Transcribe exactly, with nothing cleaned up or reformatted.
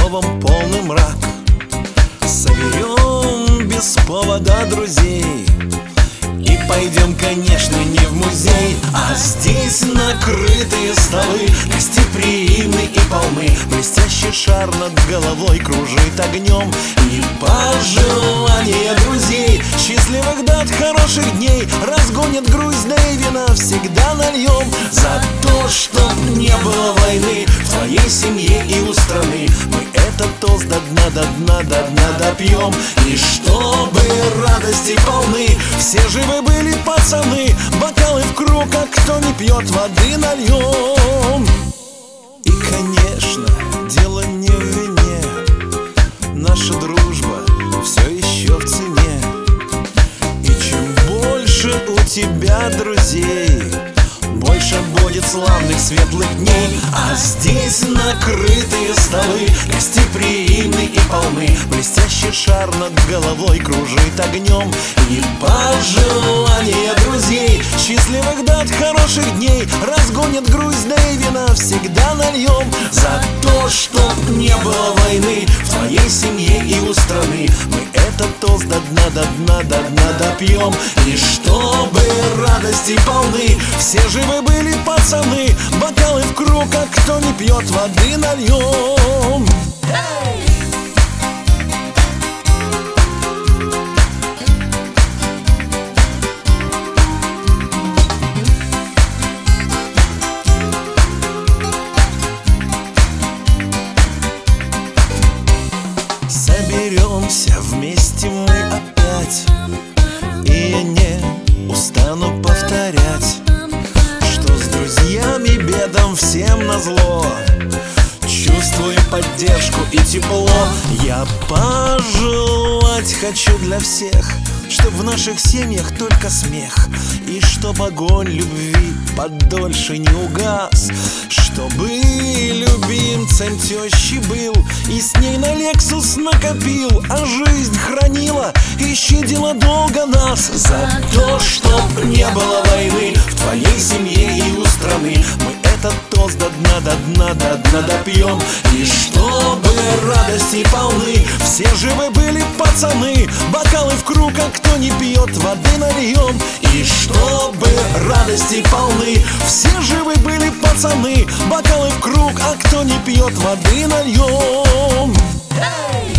словом полный мрак. Соберем без повода друзей и пойдем, конечно, не в музей, а здесь накрытые столы, гостеприимны и полны. Блестящий шар над головой кружит огнем. И пожелания друзей, счастливых дат, хороших дней, разгонят грусть, да и вина всегда нальем. За то, чтоб не было войны в твоей семье и у страны, мы этот тост до дна, до дна, до дна допьем. И чтобы радости полны, все живы были пацаны, бокалы в круг, а кто не пьет, воды нальем. И, конечно, дело не в вине, наша дружба все еще в цене. И чем больше у тебя друзей, больше будет славных светлых дней. А здесь накрытые столы, гостеприимны и полны. Блестящий шар над головой кружит огнем. И пожелания друзей, счастливых дат, хороших дней, разгонят грусть, да и вина всегда нальем. За то, чтоб не было войны в твоей семье и у страны, мы этот тост до дна, до дна, до дна допьем. И чтобы радости полны, все живы были пацаны, бокалы в круг, а кто не пьет, воды нальем. Соберемся вместе мы опять, и я не устану повторять, что с друзьями бедам всем назло чувствую поддержку и тепло. Я пожелать хочу для всех, чтоб в наших семьях только смех, и чтоб огонь любви подольше не угас, чтобы любимцем тещи был и с ней на Лексус накопил, а жизнь хранила и щадила долго нас. За то, чтоб не было войны в твоей семье и у страны, мы этот тост до дна, до дна, до дна допьем. И чтобы радости полны, все живы были пацаны, бокалы в круг, а кто не пьет, воды нальем. И чтобы радости полны, все живы были пацаны, бокалы в круг, а кто не пьет, воды нальем. Hey!